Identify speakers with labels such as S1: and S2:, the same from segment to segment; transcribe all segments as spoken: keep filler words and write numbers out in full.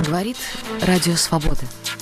S1: Говорит Радио Свобода.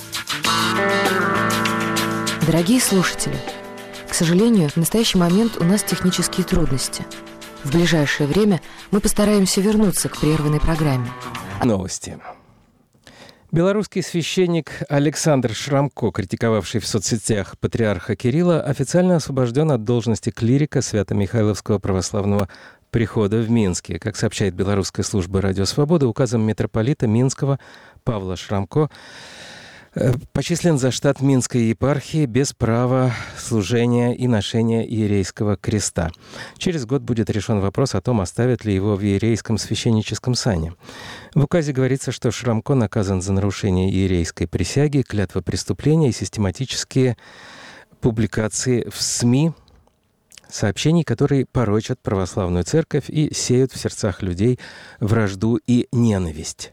S1: Дорогие слушатели, к сожалению, в настоящий момент у нас технические трудности. В ближайшее время мы постараемся вернуться к прерванной программе.
S2: Новости. Белорусский священник Александр Шрамко, критиковавший в соцсетях патриарха Кирилла, официально освобожден от должности клирика Свято-Михайловского православного прихода в Минске. Как сообщает белорусская служба «Радио Свобода», указом митрополита Минского Павла Шрамко почислен за штат Минской епархии без права служения и ношения иерейского креста. Через год будет решен вопрос о том, оставят ли его в иерейском священническом сане. В указе говорится, что Шрамко наказан за нарушение иерейской присяги, клятвопреступления и систематические публикации в СМИ сообщений, которые порочат православную церковь и сеют в сердцах людей вражду и ненависть.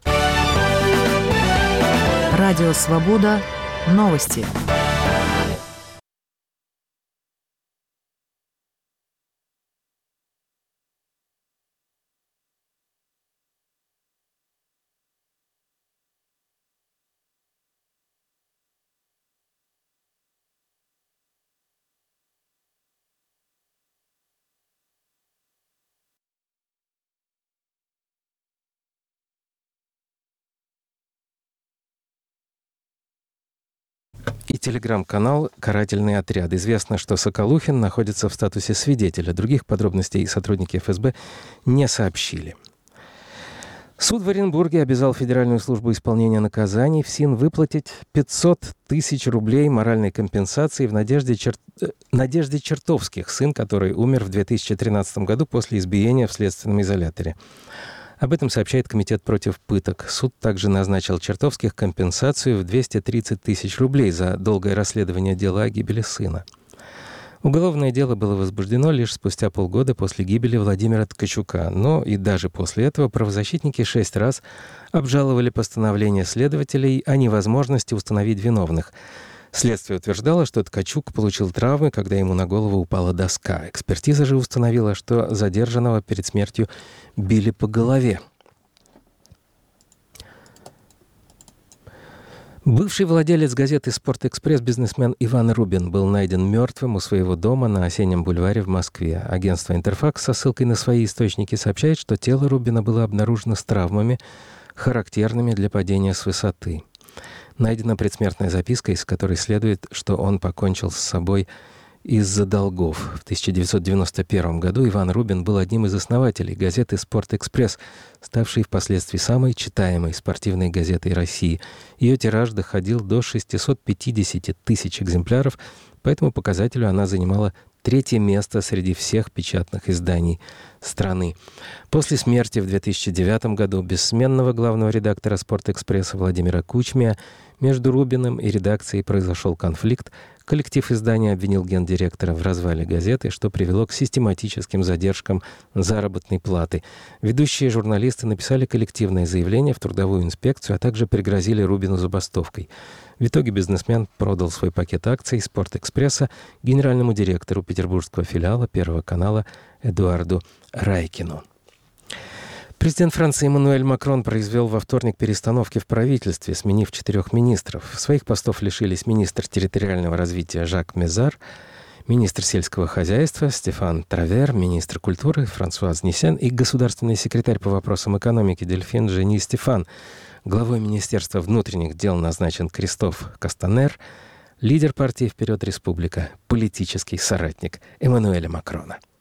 S3: Радио Свобода. Новости.
S2: И телеграм-канал «Карательный отряд». Известно, что Соколухин находится в статусе свидетеля. Других подробностей сотрудники эф эс бэ не сообщили. Суд в Оренбурге обязал Федеральную службу исполнения наказаний ФСИН выплатить пятьсот тысяч рублей моральной компенсации в Надежде, Чер... Надежде Чертовских, сын которой умер в две тысячи тринадцатом году после избиения в следственном изоляторе. Об этом сообщает Комитет против пыток. Суд также назначил Чертовских компенсацию в двести тридцать тысяч рублей за долгое расследование дела о гибели сына. Уголовное дело было возбуждено лишь спустя полгода после гибели Владимира Ткачука, но и даже после этого правозащитники шесть раз обжаловали постановление следователей о невозможности установить виновных. Следствие утверждало, что Ткачук получил травмы, когда ему на голову упала доска. Экспертиза же установила, что задержанного перед смертью били по голове. Бывший владелец газеты «Спортэкспресс» бизнесмен Иван Рубин был найден мертвым у своего дома на Осеннем бульваре в Москве. Агентство «Интерфакс» со ссылкой на свои источники сообщает, что тело Рубина было обнаружено с травмами, характерными для падения с высоты. Найдена предсмертная записка, из которой следует, что он покончил с собой из-за долгов. В тысяча девятьсот девяносто первом году Иван Рубин был одним из основателей газеты «Спортэкспресс», ставшей впоследствии самой читаемой спортивной газетой России. Ее тираж доходил до шестисот пятидесяти тысяч экземпляров, по этому показателю она занимала третье место среди всех печатных изданий страны. После смерти в две тысячи девятом году бессменного главного редактора «Спортэкспресса» Владимира Кучмия между Рубиным и редакцией произошел конфликт. Коллектив издания обвинил гендиректора в развале газеты, что привело к систематическим задержкам заработной платы. Ведущие журналисты написали коллективное заявление в трудовую инспекцию, а также пригрозили Рубину забастовкой. В итоге бизнесмен продал свой пакет акций «Спортэкспресса» генеральному директору петербургского филиала Первого канала Эдуарду Райкину. Президент Франции Эммануэль Макрон произвел во вторник перестановки в правительстве, сменив четырех министров. Своих постов лишились министр территориального развития Жак Мезар, министр сельского хозяйства Стефан Травер, министр культуры Франсуаз Ниссен и государственный секретарь по вопросам экономики Дельфин Жени Стефан. Главой Министерства внутренних дел назначен Кристоф Кастанер, лидер партии «Вперед, Республика», политический соратник Эммануэля Макрона.